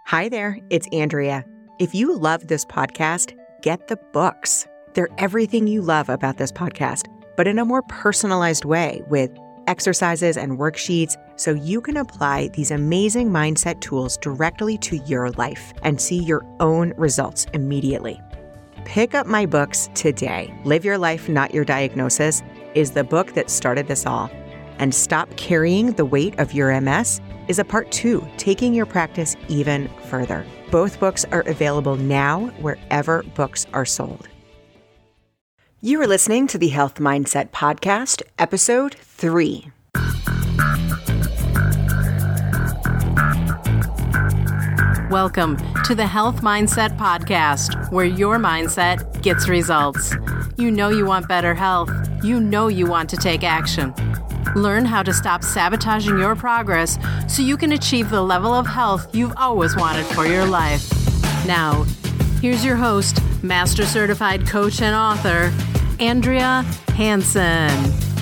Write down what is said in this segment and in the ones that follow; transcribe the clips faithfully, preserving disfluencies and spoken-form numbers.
Hi there, it's Andrea. If you love this podcast, get the books. They're everything you love about this podcast, but in a more personalized way with exercises and worksheets so you can apply these amazing mindset tools directly to your life and see your own results immediately. Pick up my books today. Live Your Life, Not Your Diagnosis is the book that started this all. And Stop Carrying the Weight of Your M S is a part two, taking your practice even further. Both books are available now wherever books are sold. You are listening to the Health Mindset Podcast, episode three. Welcome to the Health Mindset Podcast, where your mindset gets results. You know you want better health. You know you want to take action. Learn how to stop sabotaging your progress so you can achieve the level of health you've always wanted for your life. Now, here's your host, Master Certified Coach and author, Andrea Hansen.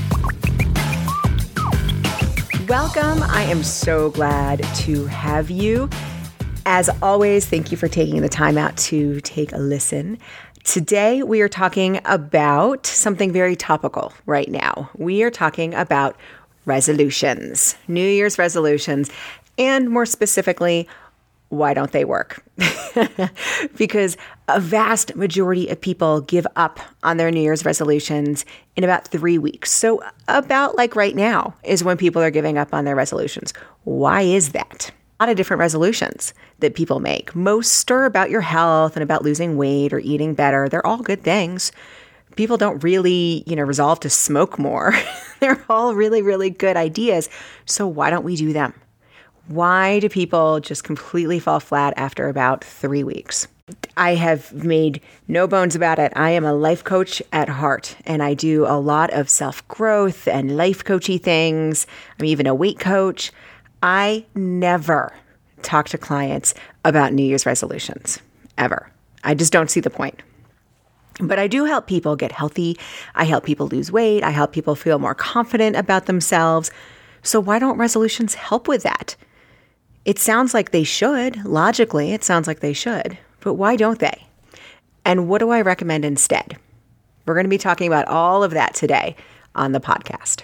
Welcome. I am so glad to have you. As always, thank you for taking the time out to take a listen. Today, we are talking about something very topical right now. We are talking about resolutions, New Year's resolutions, and more specifically, why don't they work? Because a vast majority of people give up on their New Year's resolutions in about three weeks. So about like right now is when people are giving up on their resolutions. Why is that? A lot of different resolutions that people make. Most are about your health and about losing weight or eating better. They're all good things. People don't really, you know, resolve to smoke more. They're all really, really good ideas. So why don't we do them? Why do people just completely fall flat after about three weeks? I have made no bones about it. I am a life coach at heart, and I do a lot of self-growth and life coachy things. I'm even a weight coach. I never talk to clients about New Year's resolutions, ever. I just don't see the point. But I do help people get healthy. I help people lose weight. I help people feel more confident about themselves. So why don't resolutions help with that? It sounds like they should. Logically, it sounds like they should. But why don't they? And what do I recommend instead? We're going to be talking about all of that today on the podcast.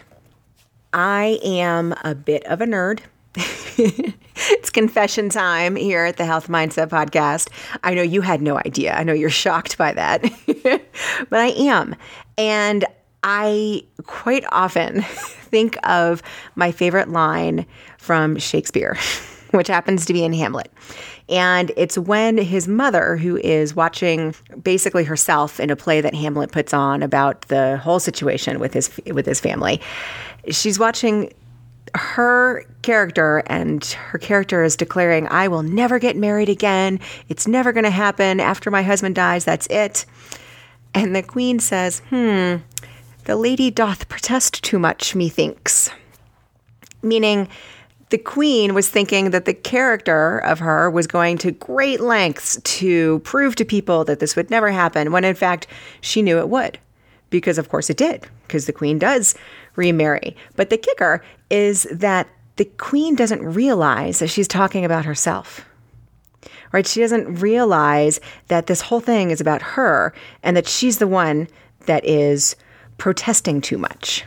I am a bit of a nerd. It's confession time here at the Health Mindset Podcast. I know you had no idea. I know you're shocked by that, but I am. And I quite often think of my favorite line from Shakespeare, which happens to be in Hamlet. And it's when his mother, who is watching basically herself in a play that Hamlet puts on about the whole situation with his with his family, she's watching her character, and her character is declaring, I will never get married again. It's never going to happen. After my husband dies, that's it. And the queen says, hmm, the lady doth protest too much, methinks. Meaning the queen was thinking that the character of her was going to great lengths to prove to people that this would never happen, when in fact she knew it would. Because of course it did, because the queen does remarry. But the kicker is that the queen doesn't realize that she's talking about herself, right? She doesn't realize that this whole thing is about her and that she's the one that is protesting too much.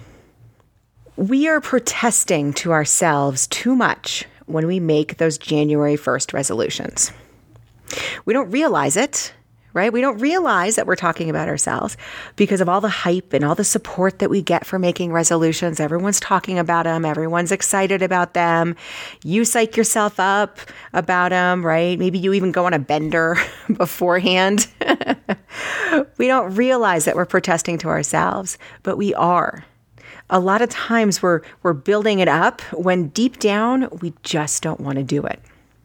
We are protesting to ourselves too much when we make those January first resolutions. We don't realize it. Right? We don't realize that we're talking about ourselves because of all the hype and all the support that we get for making resolutions. Everyone's talking about them. Everyone's excited about them. You psych yourself up about them, right? Maybe you even go on a bender beforehand. We don't realize that we're protesting to ourselves, but we are. A lot of times we're we're building it up when deep down we just don't want to do it.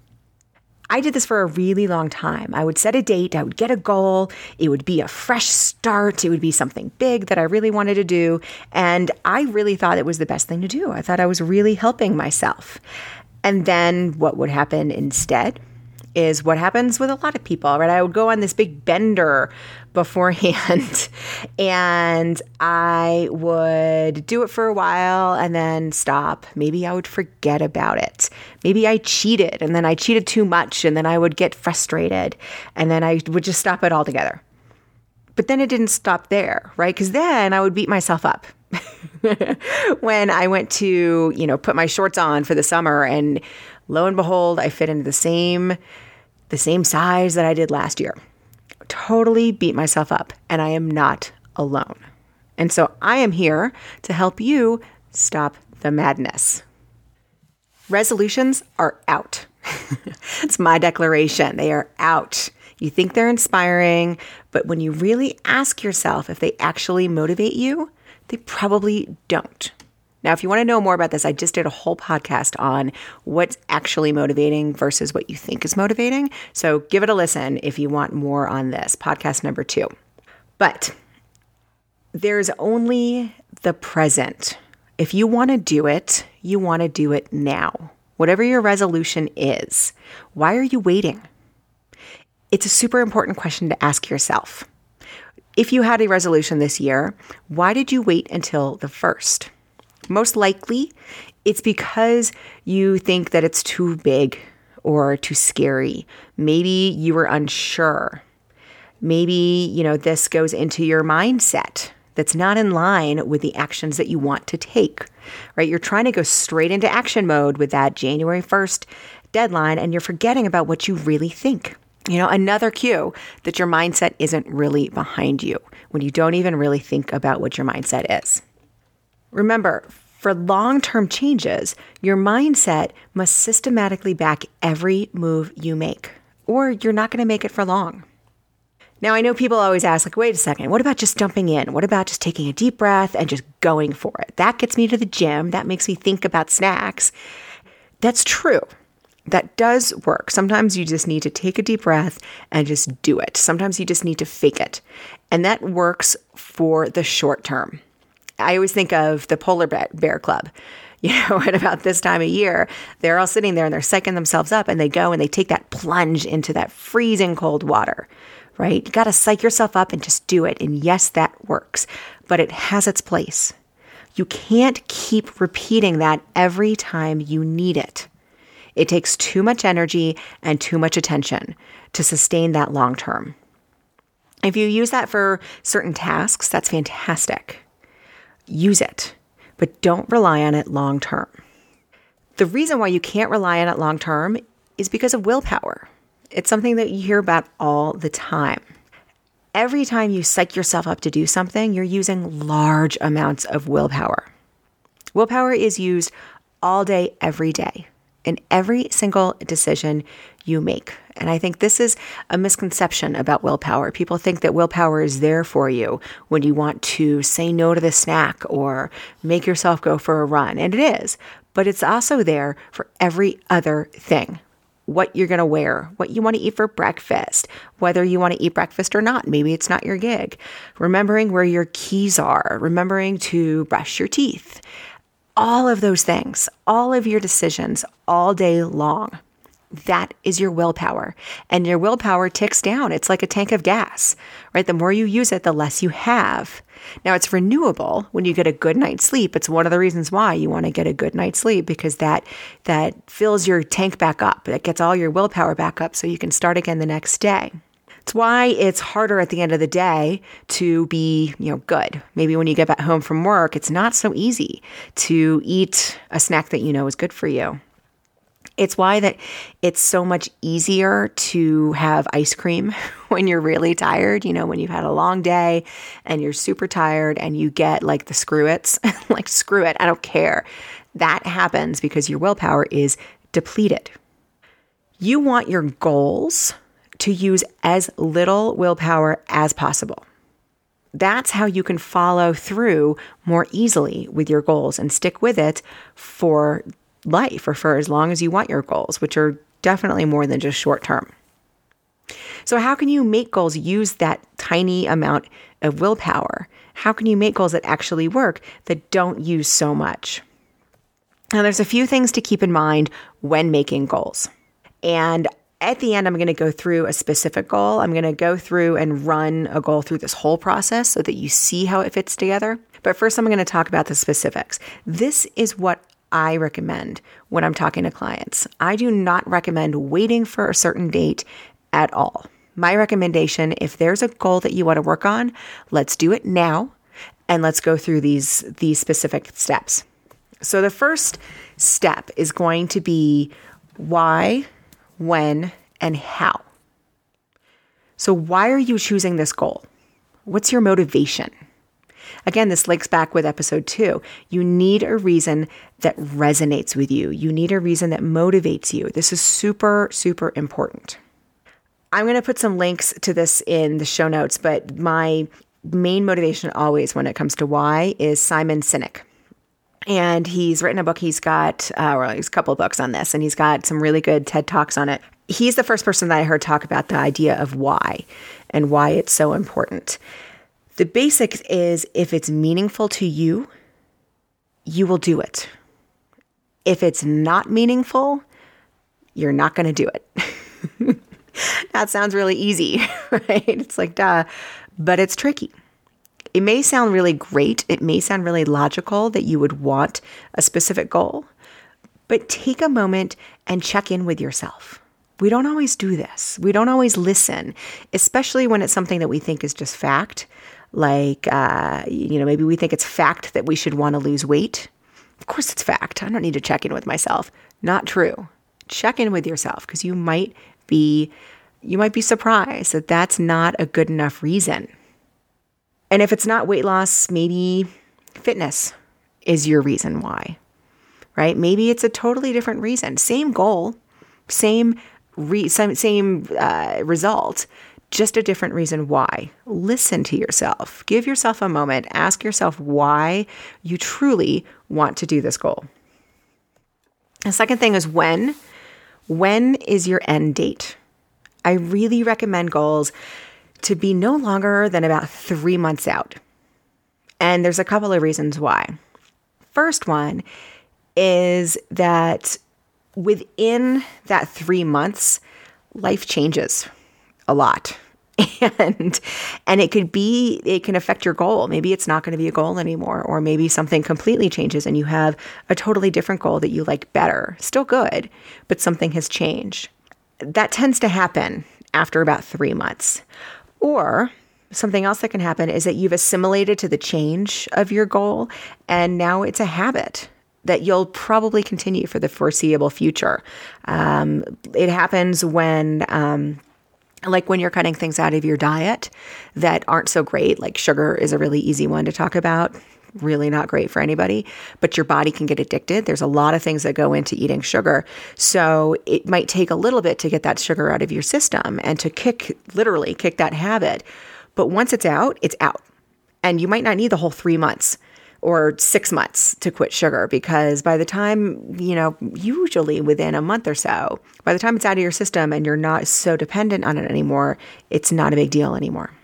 I did this for a really long time. I would set a date, I would get a goal, it would be a fresh start, it would be something big that I really wanted to do, and I really thought it was the best thing to do. I thought I was really helping myself. And then what would happen instead is what happens with a lot of people, right? I would go on this big bender beforehand and I would do it for a while and then stop. Maybe I would forget about it. Maybe I cheated and then I cheated too much and then I would get frustrated and then I would just stop it altogether. But then it didn't stop there, right? Because then I would beat myself up. When I went to, you know, put my shorts on for the summer and lo and behold, I fit into the same, the same size that I did last year. Totally beat myself up, and I am not alone. And so I am here to help you stop the madness. Resolutions are out. It's my declaration. They are out. You think they're inspiring, but when you really ask yourself if they actually motivate you, they probably don't. Now, if you want to know more about this, I just did a whole podcast on what's actually motivating versus what you think is motivating. So give it a listen if you want more on this, podcast number two. But there's only the present. If you want to do it, you want to do it now. Whatever your resolution is, why are you waiting? It's a super important question to ask yourself. If you had a resolution this year, why did you wait until the first? Most likely, it's because you think that it's too big or too scary. Maybe you were unsure. Maybe, you know, this goes into your mindset that's not in line with the actions that you want to take, right? You're trying to go straight into action mode with that January first deadline, and you're forgetting about what you really think. You know, another cue that your mindset isn't really behind you when you don't even really think about what your mindset is. Remember, for long-term changes, your mindset must systematically back every move you make, or you're not going to make it for long. Now, I know people always ask, like, wait a second, what about just jumping in? What about just taking a deep breath and just going for it? That gets me to the gym. That makes me think about snacks. That's true. That does work. Sometimes you just need to take a deep breath and just do it. Sometimes you just need to fake it. And that works for the short term. I always think of the Polar Bear Club. You know, at about this time of year, they're all sitting there and they're psyching themselves up and they go and they take that plunge into that freezing cold water, right? You got to psych yourself up and just do it. And yes, that works, but it has its place. You can't keep repeating that every time you need it. It takes too much energy and too much attention to sustain that long term. If you use that for certain tasks, that's fantastic. Use it, but don't rely on it long term. The reason why you can't rely on it long term is because of willpower. It's something that you hear about all the time. Every time you psych yourself up to do something, you're using large amounts of willpower. Willpower is used all day, every day, in every single decision you make. And I think this is a misconception about willpower. People think that willpower is there for you when you want to say no to the snack or make yourself go for a run. And it is, but it's also there for every other thing. What you're going to wear, what you want to eat for breakfast, whether you want to eat breakfast or not. Maybe it's not your gig. Remembering where your keys are, remembering to brush your teeth. All of those things, all of your decisions all day long. That is your willpower. And your willpower ticks down. It's like a tank of gas, right? The more you use it, the less you have. Now, it's renewable when you get a good night's sleep. It's one of the reasons why you want to get a good night's sleep, because that that fills your tank back up. That gets all your willpower back up so you can start again the next day. It's why it's harder at the end of the day to be, you know, good. Maybe when you get back home from work, it's not so easy to eat a snack that you know is good for you. It's why that it's so much easier to have ice cream when you're really tired, you know, when you've had a long day and you're super tired and you get like the screw it's, like screw it, I don't care. That happens because your willpower is depleted. You want your goals to use as little willpower as possible. That's how you can follow through more easily with your goals and stick with it for life or for as long as you want your goals, which are definitely more than just short term. So how can you make goals use that tiny amount of willpower? How can you make goals that actually work that don't use so much? Now, there's a few things to keep in mind when making goals. And At the end, I'm going to go through a specific goal. I'm going to go through and run a goal through this whole process so that you see how it fits together. But first, I'm going to talk about the specifics. This is what I recommend when I'm talking to clients. I do not recommend waiting for a certain date at all. My recommendation, if there's a goal that you want to work on, let's do it now and let's go through these, these specific steps. So the first step is going to be why, when, and how. So why are you choosing this goal? What's your motivation? Again, this links back with episode two. You need a reason that resonates with you. You need a reason that motivates you. This is super, super important. I'm going to put some links to this in the show notes, but my main motivation always when it comes to why is Simon Sinek. And he's written a book. He's got, uh, or he's a couple of books on this, and he's got some really good TED Talks on it. He's the first person that I heard talk about the idea of why and why it's so important. The basics is if it's meaningful to you, you will do it. If it's not meaningful, you're not going to do it. That sounds really easy, right? It's like, duh, but it's tricky. It may sound really great. It may sound really logical that you would want a specific goal, but take a moment and check in with yourself. We don't always do this. We don't always listen, especially when it's something that we think is just fact. Like, uh, you know, maybe we think it's fact that we should want to lose weight. Of course it's fact. I don't need to check in with myself. Not true. Check in with yourself because you might be, you might be surprised that that's not a good enough reason. And if it's not weight loss, maybe fitness is your reason why, right? Maybe it's a totally different reason. Same goal, same re- same, same uh, result, just a different reason why. Listen to yourself. Give yourself a moment. Ask yourself why you truly want to do this goal. The second thing is when. When is your end date? I really recommend goals to be no longer than about three months out. And there's a couple of reasons why. First one is that within that three months, life changes a lot. And and it could be, it can affect your goal. Maybe it's not going to be a goal anymore, or maybe something completely changes and you have a totally different goal that you like better. Still good, but something has changed. That tends to happen after about three months. Or something else that can happen is that you've assimilated to the change of your goal, and now it's a habit that you'll probably continue for the foreseeable future. Um, it happens when... Um, Like when you're cutting things out of your diet that aren't so great, like sugar is a really easy one to talk about, really not great for anybody, but your body can get addicted. There's a lot of things that go into eating sugar. So it might take a little bit to get that sugar out of your system and to kick, literally kick that habit. But once it's out, it's out. And you might not need the whole three months or six months to quit sugar, because by the time, you know, usually within a month or so, by the time it's out of your system and you're not so dependent on it anymore, it's not a big deal anymore.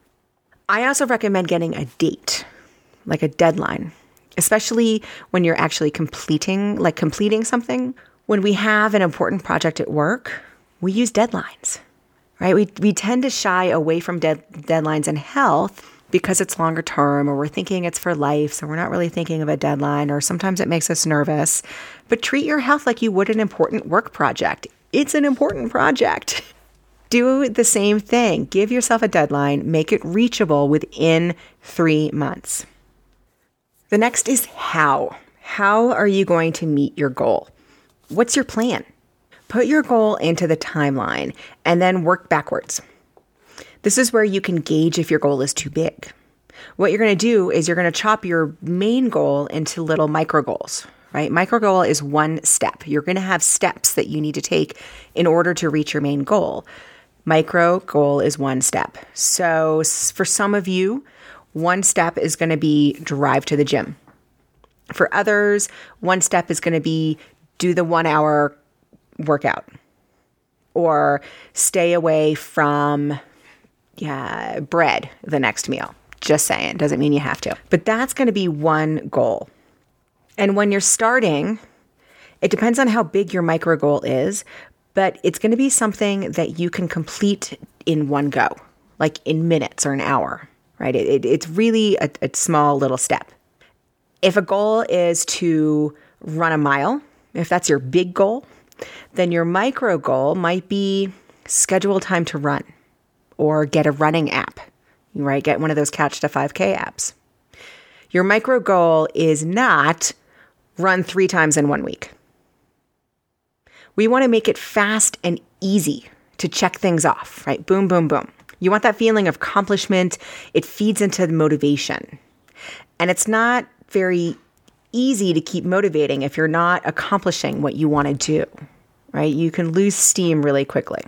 I also recommend getting a date, like a deadline, especially when you're actually completing, like completing something. When we have an important project at work, we use deadlines, right? We we tend to shy away from dead, deadlines in health because it's longer term, or we're thinking it's for life, so we're not really thinking of a deadline, or sometimes it makes us nervous. But treat your health like you would an important work project. It's an important project. Do the same thing. Give yourself a deadline. Make it reachable within three months. The next is how. How are you going to meet your goal? What's your plan? Put your goal into the timeline and then work backwards. This is where you can gauge if your goal is too big. What you're going to do is you're going to chop your main goal into little micro goals, right? Micro goal is one step. You're going to have steps that you need to take in order to reach your main goal. Micro goal is one step. So for some of you, one step is going to be drive to the gym. For others, one step is going to be do the one hour workout or stay away from Yeah, bread the next meal. Just saying. Doesn't mean you have to. But that's going to be one goal. And when you're starting, it depends on how big your micro goal is, but it's going to be something that you can complete in one go, like in minutes or an hour, right? It, it, it's really a, a small little step. If a goal is to run a mile, if that's your big goal, then your micro goal might be schedule time to run or get a running app, right? Get one of those Couch to five K apps. Your micro goal is not run three times in one week. We want to make it fast and easy to check things off, right? Boom, boom, boom. You want that feeling of accomplishment. It feeds into the motivation. And it's not very easy to keep motivating if you're not accomplishing what you want to do, right? You can lose steam really quickly.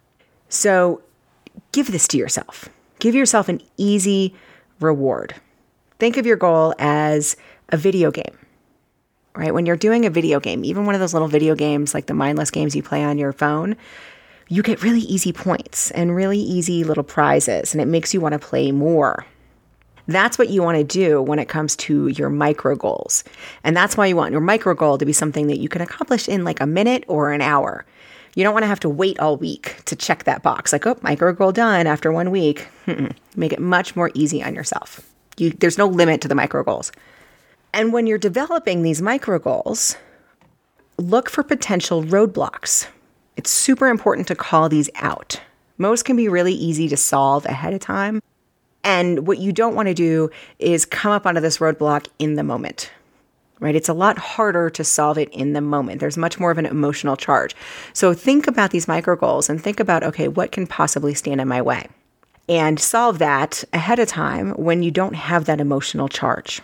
So give this to yourself. Give yourself an easy reward. Think of your goal as a video game, right? When you're doing a video game, even one of those little video games like the mindless games you play on your phone, you get really easy points and really easy little prizes, and it makes you want to play more. That's what you want to do when it comes to your micro goals. And that's why you want your micro goal to be something that you can accomplish in like a minute or an hour. You don't want to have to wait all week to check that box. Like, oh, micro goal done after one week. Mm-mm. Make it much more easy on yourself. You, there's no limit to the micro goals. And when you're developing these micro goals, look for potential roadblocks. It's super important to call these out. Most can be really easy to solve ahead of time. And what you don't want to do is come up onto this roadblock in the moment, right? It's a lot harder to solve it in the moment. There's much more of an emotional charge. So think about these micro goals and think about, okay, what can possibly stand in my way? And solve that ahead of time when you don't have that emotional charge.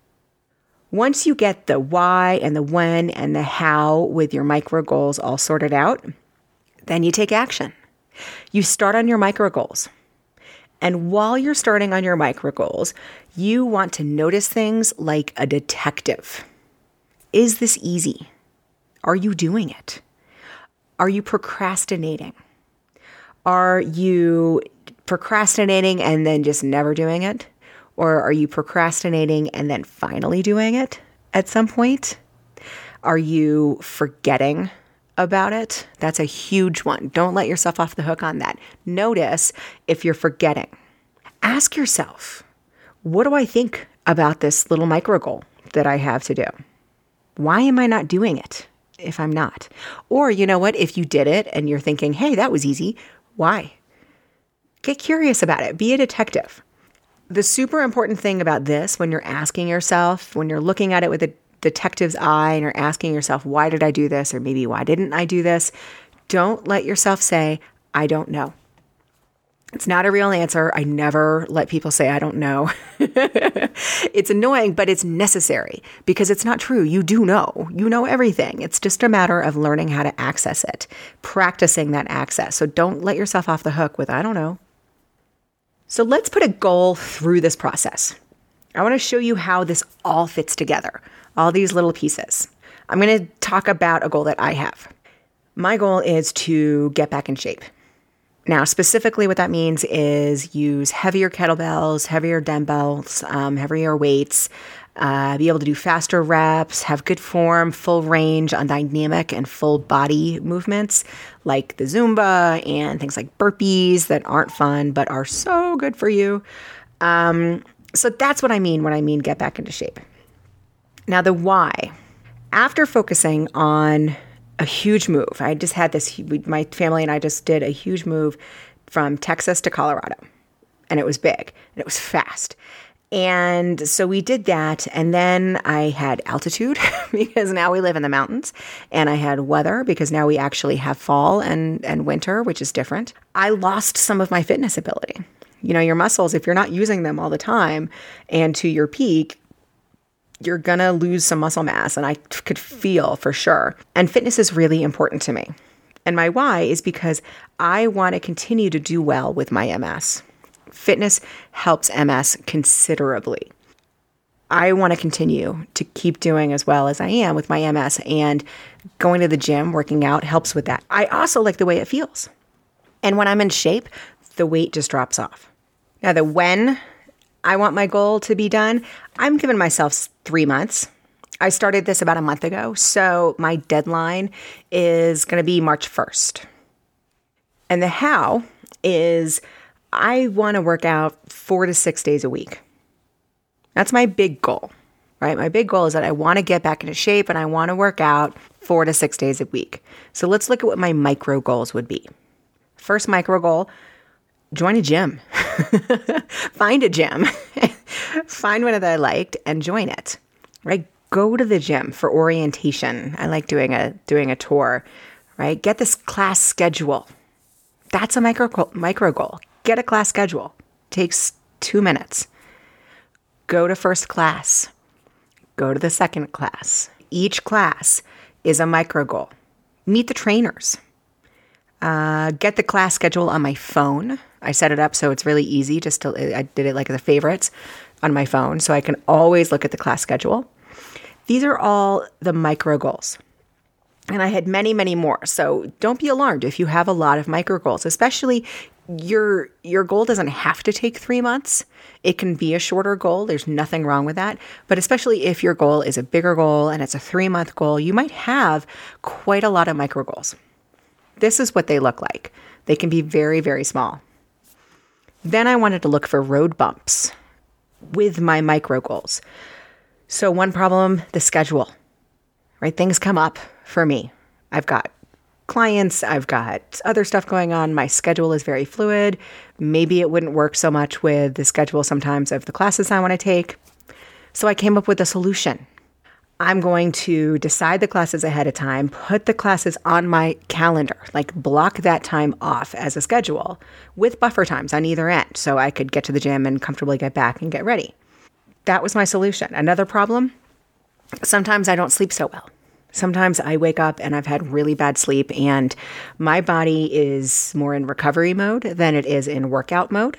Once you get the why and the when and the how with your micro goals all sorted out, then you take action. You start on your micro goals. And while you're starting on your micro goals, you want to notice things like a detective. Is this easy? Are you doing it? Are you procrastinating? Are you procrastinating and then just never doing it? Or are you procrastinating and then finally doing it at some point? Are you forgetting about it? That's a huge one. Don't let yourself off the hook on that. Notice if you're forgetting. Ask yourself, what do I think about this little micro goal that I have to do? Why am I not doing it if I'm not? Or, you know what, if you did it and you're thinking, hey, that was easy, why? Get curious about it. Be a detective. The super important thing about this, when you're asking yourself, when you're looking at it with a detective's eye and you're asking yourself, why did I do this? Or maybe why didn't I do this? Don't let yourself say, I don't know. It's not a real answer. I never let people say, I don't know. It's annoying, but it's necessary because it's not true. You do know. You know everything. It's just a matter of learning how to access it, practicing that access. So don't let yourself off the hook with, I don't know. So let's put a goal through this process. I want to show you how this all fits together, all these little pieces. I'm going to talk about a goal that I have. My goal is to get back in shape. Now, specifically what that means is use heavier kettlebells, heavier dumbbells, um, heavier weights, uh, be able to do faster reps, have good form, full range on dynamic and full body movements like the Zumba and things like burpees that aren't fun but are so good for you. Um, so that's what I mean when I mean get back into shape. Now, the why. After focusing on a huge move. I just had this, my family and I just did a huge move from Texas to Colorado. And it was big and it was fast. And so we did that. And then I had altitude because now we live in the mountains. And I had weather because now we actually have fall and, and winter, which is different. I lost some of my fitness ability. You know, your muscles, if you're not using them all the time and to your peak, you're going to lose some muscle mass, and I could feel for sure. And fitness is really important to me. And my why is because I want to continue to do well with my M S. Fitness helps M S considerably. I want to continue to keep doing as well as I am with my M S, and going to the gym, working out helps with that. I also like the way it feels. And when I'm in shape, the weight just drops off. Now, the when I want my goal to be done, I'm giving myself three months. I started this about a month ago, so my deadline is going to be March first. And the how is I want to work out four to six days a week. That's my big goal, right? My big goal is that I want to get back into shape and I want to work out four to six days a week. So let's look at what my micro goals would be. First micro goal, join a gym. Find a gym. Find one that I liked and join it, right? Go to the gym for orientation. I like doing a doing a tour, right? Get this class schedule. That's a micro micro goal. Get a class schedule. Takes two minutes. Go to first class. Go to the second class. Each class is a micro goal. Meet the trainers. Uh, get the class schedule on my phone. I set it up so it's really easy. Just to, I did it like the favorites on my phone, so I can always look at the class schedule. These are all the micro goals. And I had many, many more. So don't be alarmed if you have a lot of micro goals, especially your your goal doesn't have to take three months. It can be a shorter goal. There's nothing wrong with that. But especially if your goal is a bigger goal and it's a three-month goal, you might have quite a lot of micro goals. This is what they look like. They can be very, very small. Then I wanted to look for road bumps with my micro goals. So one problem, the schedule, right? Things come up for me. I've got clients, I've got other stuff going on. My schedule is very fluid. Maybe it wouldn't work so much with the schedule sometimes of the classes I want to take. So I came up with a solution. I'm going to decide the classes ahead of time, put the classes on my calendar, like block that time off as a schedule with buffer times on either end so I could get to the gym and comfortably get back and get ready. That was my solution. Another problem, sometimes I don't sleep so well. Sometimes I wake up and I've had really bad sleep and my body is more in recovery mode than it is in workout mode.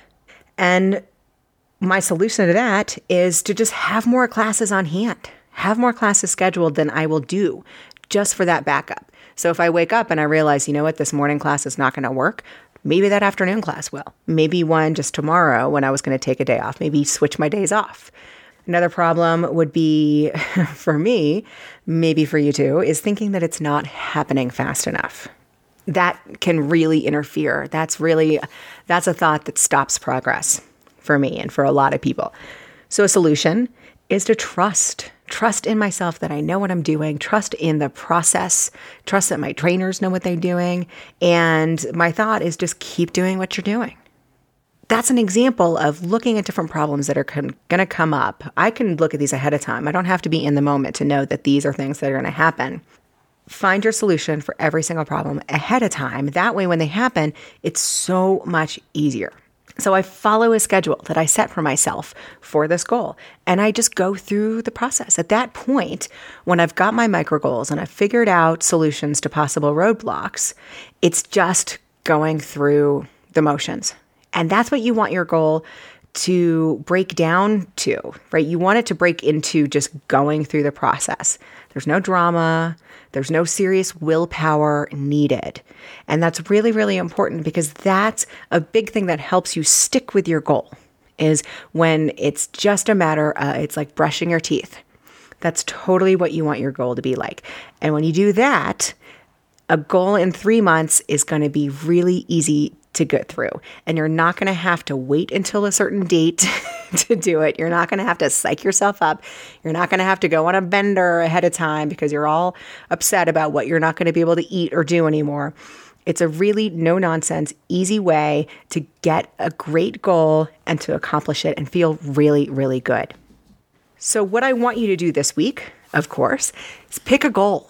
And my solution to that is to just have more classes on hand, have more classes scheduled than I will do just for that backup. So if I wake up and I realize, you know what, this morning class is not going to work, maybe that afternoon class will. Maybe one just tomorrow when I was going to take a day off, maybe switch my days off. Another problem would be, for me, maybe for you too, is thinking that it's not happening fast enough. That can really interfere. That's really, that's a thought that stops progress for me and for a lot of people. So a solution is to trust. Trust in myself that I know what I'm doing. Trust in the process. Trust that my trainers know what they're doing. And my thought is just keep doing what you're doing. That's an example of looking at different problems that are con- going to come up. I can look at these ahead of time. I don't have to be in the moment to know that these are things that are going to happen. Find your solution for every single problem ahead of time. That way, when they happen, it's so much easier. So I follow a schedule that I set for myself for this goal, and I just go through the process. At that point, when I've got my micro goals and I've figured out solutions to possible roadblocks, it's just going through the motions. And that's what you want your goal to break down to, right? You want it to break into just going through the process. There's no drama. There's no serious willpower needed. And that's really, really important because that's a big thing that helps you stick with your goal is when it's just a matter, uh, it's like brushing your teeth. That's totally what you want your goal to be like. And when you do that, a goal in three months is going to be really easy to get through. And you're not going to have to wait until a certain date to do it. You're not going to have to psych yourself up. You're not going to have to go on a bender ahead of time because you're all upset about what you're not going to be able to eat or do anymore. It's a really no-nonsense, easy way to get a great goal and to accomplish it and feel really, really good. So what I want you to do this week, of course, is pick a goal.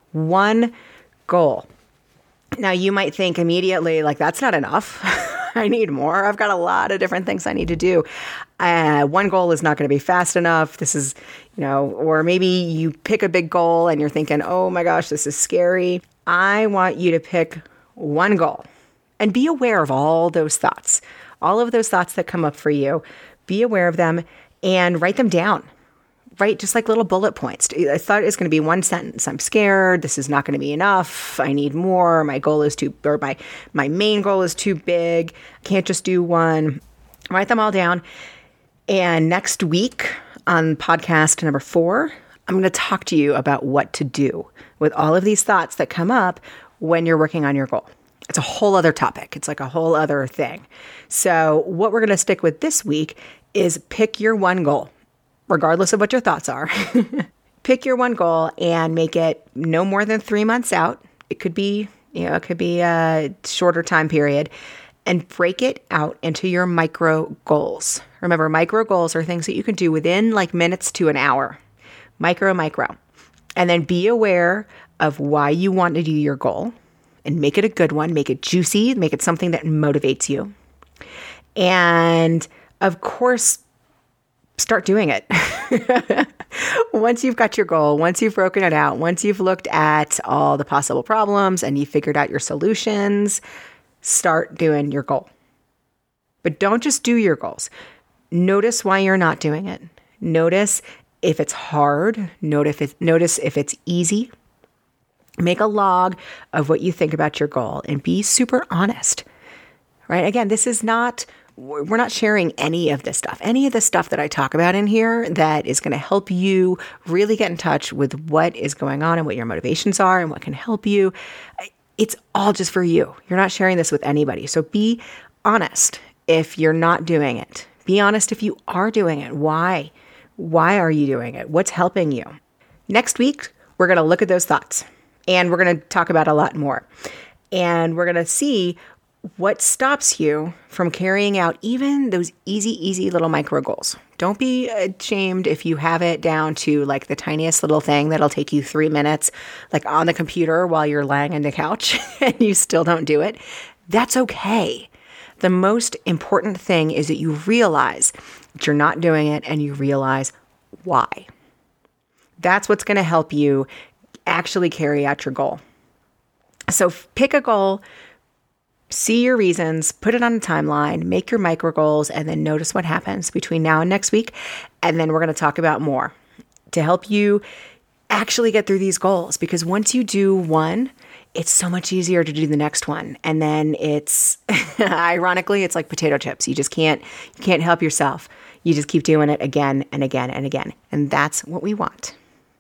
One goal. Now, you might think immediately, like, that's not enough. I need more. I've got a lot of different things I need to do. Uh, one goal is not going to be fast enough. This is, you know, or maybe you pick a big goal and you're thinking, oh my gosh, this is scary. I want you to pick one goal and be aware of all those thoughts, all of those thoughts that come up for you. Be aware of them and write them down. Right? Just like little bullet points. I thought it was going to be one sentence. I'm scared. This is not going to be enough. I need more. My goal is too, or my, my main goal is too big. I can't just do one. Write them all down. And next week on podcast number four, I'm going to talk to you about what to do with all of these thoughts that come up when you're working on your goal. It's a whole other topic. It's like a whole other thing. So what we're going to stick with this week is pick your one goal, regardless of what your thoughts are. Pick your one goal and make it no more than three months out. It could be, you know, it could be a shorter time period, and break it out into your micro goals. Remember, micro goals are things that you can do within like minutes to an hour. Micro, micro. And then be aware of why you want to do your goal and make it a good one. Make it juicy. Make it something that motivates you. And of course, start doing it. Once you've got your goal, once you've broken it out, once you've looked at all the possible problems and you figured out your solutions, start doing your goal. But don't just do your goals. Notice why you're not doing it. Notice if it's hard. Notice if it's, notice if it's easy. Make a log of what you think about your goal and be super honest, right? Again, this is not, we're not sharing any of this stuff. Any of the stuff that I talk about in here that is going to help you really get in touch with what is going on and what your motivations are and what can help you. It's all just for you. You're not sharing this with anybody. So be honest if you're not doing it. Be honest if you are doing it. Why? Why are you doing it? What's helping you? Next week, we're going to look at those thoughts and we're going to talk about a lot more. And we're going to see what stops you from carrying out even those easy, easy little micro goals. Don't be ashamed if you have it down to like the tiniest little thing that'll take you three minutes, like on the computer while you're laying on the couch and you still don't do it. That's okay. The most important thing is that you realize that you're not doing it and you realize why. That's what's going to help you actually carry out your goal. So pick a goal. See your reasons, put it on a timeline, make your micro goals, and then notice what happens between now and next week. And then we're going to talk about more to help you actually get through these goals. Because once you do one, it's so much easier to do the next one. And then it's, ironically, it's like potato chips. You just can't, you can't help yourself. You just keep doing it again and again and again. And that's what we want.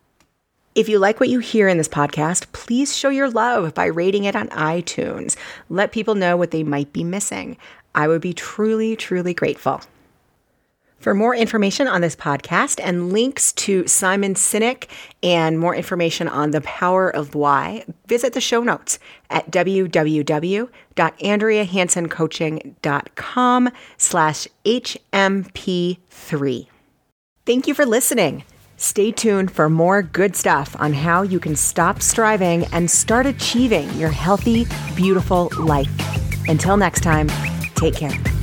If you like what you hear in this podcast, please show your love by rating it on iTunes. Let people know what they might be missing. I would be truly, truly grateful. For more information on this podcast and links to Simon Sinek and more information on the power of why, visit the show notes at www.andreahansencoaching.com slash HMP3. Thank you for listening. Stay tuned for more good stuff on how you can stop striving and start achieving your healthy, beautiful life. Until next time, take care.